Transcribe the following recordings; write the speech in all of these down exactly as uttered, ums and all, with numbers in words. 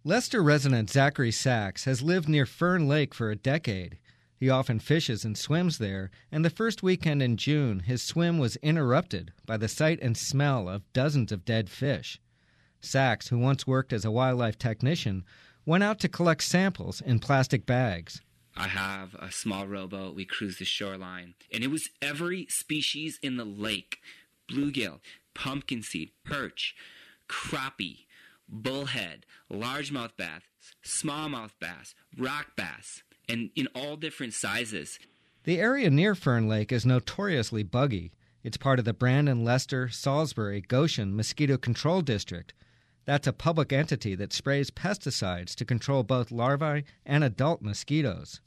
Leicester resident Zachary Sachs has lived near Fern Lake for a decade. He often fishes and swims there, and the first weekend in June, his swim was interrupted by the sight and smell of dozens of dead fish. Sachs, who once worked as a wildlife technician, went out to collect samples in plastic bags. I have a small rowboat. We cruise the shoreline, and it was every species in the lake: bluegill, pumpkin seed, perch, crappie, bullhead, largemouth bass, smallmouth bass, rock bass, and in all different sizes. The area near Fern Lake is notoriously buggy. It's part of the Brandon, Leicester, Salisbury, Goshen Mosquito Control District. That's a public entity that sprays pesticides to control both larvae and adult mosquitoes.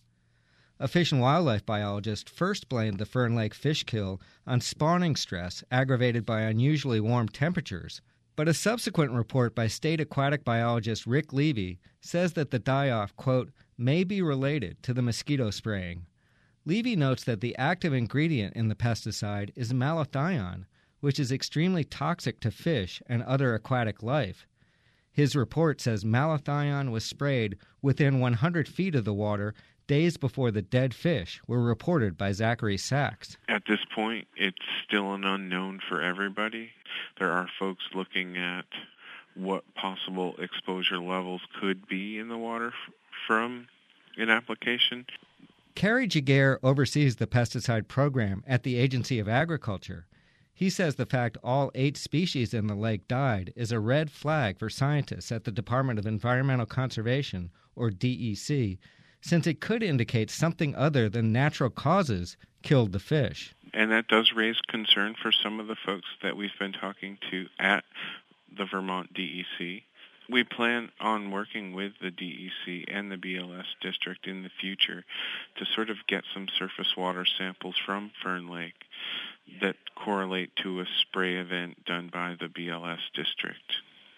A fish and wildlife biologist first blamed the Fern Lake fish kill on spawning stress aggravated by unusually warm temperatures. But a subsequent report by state aquatic biologist Rick Levy says that the die-off, quote, may be related to the mosquito spraying. Levy notes that the active ingredient in the pesticide is malathion, which is extremely toxic to fish and other aquatic life. His report says malathion was sprayed within one hundred feet of the water days before the dead fish were reported by Zachary Sachs. At this point, it's still an unknown for everybody. There are folks looking at what possible exposure levels could be in the water f- from an application. Kerry Jaguar oversees the pesticide program at the Agency of Agriculture. He says the fact all eight species in the lake died is a red flag for scientists at the Department of Environmental Conservation, or D E C, since it could indicate something other than natural causes killed the fish. And that does raise concern for some of the folks that we've been talking to at the Vermont D E C. We plan on working with the D E C and the B L S district in the future to sort of get some surface water samples from Fern Lake that correlate to a spray event done by the B L S district.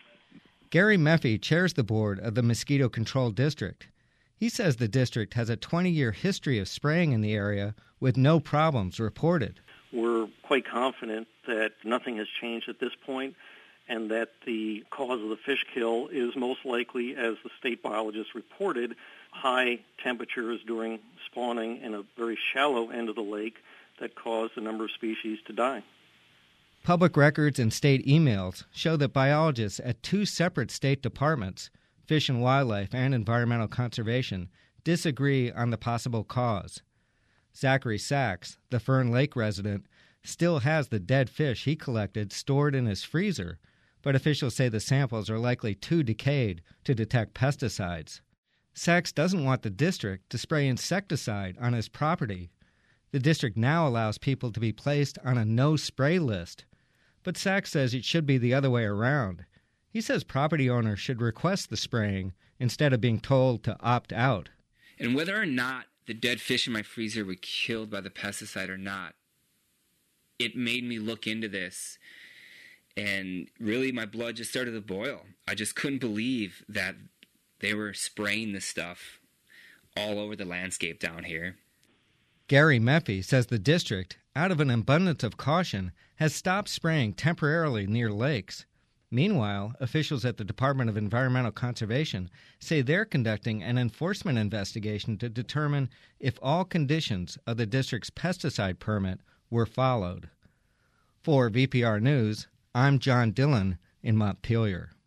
Gary Meffy chairs the board of the Mosquito Control District. He says the district has a twenty-year history of spraying in the area with no problems reported. We're quite confident that nothing has changed at this point and that the cause of the fish kill is most likely, as the state biologist reported, high temperatures during spawning in a very shallow end of the lake that caused a number of species to die. Public records and state emails show that biologists at two separate state departments, Fish and Wildlife and Environmental Conservation, disagree on the possible cause. Zachary Sachs, the Fern Lake resident, still has the dead fish he collected stored in his freezer, but officials say the samples are likely too decayed to detect pesticides. Sachs doesn't want the district to spray insecticide on his property. The district now allows people to be placed on a no-spray list, but Sachs says it should be the other way around. He says property owners should request the spraying instead of being told to opt out. And whether or not the dead fish in my freezer were killed by the pesticide or not, it made me look into this, and really my blood just started to boil. I just couldn't believe that they were spraying this stuff all over the landscape down here. Gary Meffy says the district, out of an abundance of caution, has stopped spraying temporarily near lakes. Meanwhile, officials at the Department of Environmental Conservation say they're conducting an enforcement investigation to determine if all conditions of the district's pesticide permit were followed. For V P R News, I'm John Dillon in Montpelier.